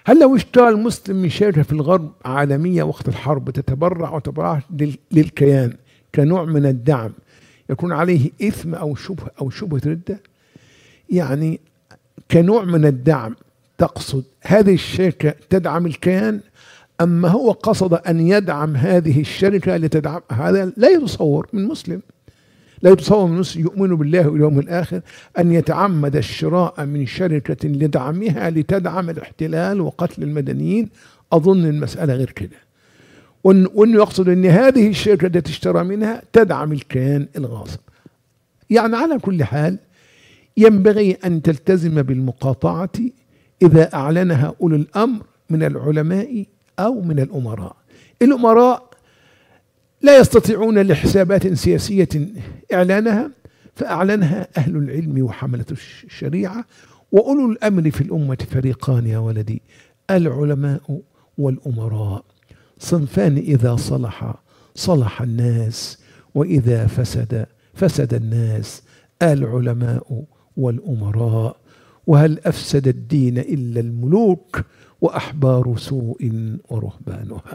هل لو اشترى المسلم من شركة في الغرب عالمية وقت الحرب تتبرع وتبرع للكيان كنوع من الدعم، يكون عليه إثم أو شبهة ردة؟ يعني كنوع من الدعم تقصد هذه الشركة تدعم الكيان، أما هو قصد أن يدعم هذه الشركة لتدعم؟ هذا لا يتصور من مسلم، لا يتصور من مسلم يؤمن بالله واليوم الآخر أن يتعمد الشراء من شركة لدعمها لتدعم الاحتلال وقتل المدنيين. أظن المسألة غير كده، وأنه يقصد أن هذه الشركة التي تشترى منها تدعم الكيان الغاصب. يعني على كل حال ينبغي أن تلتزم بالمقاطعة إذا أعلنها أولو الأمر من العلماء أو من الأمراء. الأمراء لا يستطيعون لحسابات سياسية إعلانها، فأعلنها أهل العلم وحملة الشريعة. وأولو الأمر في الأمة فريقان يا ولدي، العلماء والأمراء، صنفان إذا صلح الناس، وإذا فسد الناس، العلماء والأمراء. وهل أفسد الدين إلا الملوك وأحبار سوء ورهبانها.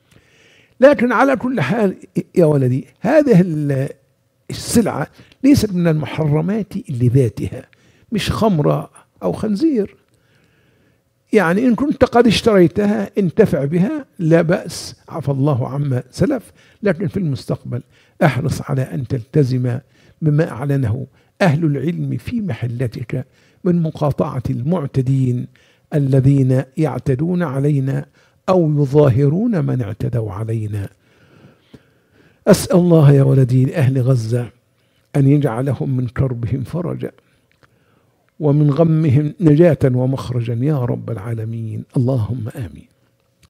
لكن على كل حال يا ولدي، هذه السلعة ليست من المحرمات لذاتها، مش خمرة أو خنزير. يعني إن كنت قد اشتريتها انتفع بها لا بأس، عفى الله عما سلف، لكن في المستقبل احرص على أن تلتزم بما أعلنه أهل العلم في محلتك من مقاطعة المعتدين الذين يعتدون علينا أو يظاهرون من اعتدوا علينا. أسأل الله يا ولدي لأهل غزة أن يجعلهم من كربهم فرجا ومن غمهم نجاة ومخرجا يا رب العالمين، اللهم آمين.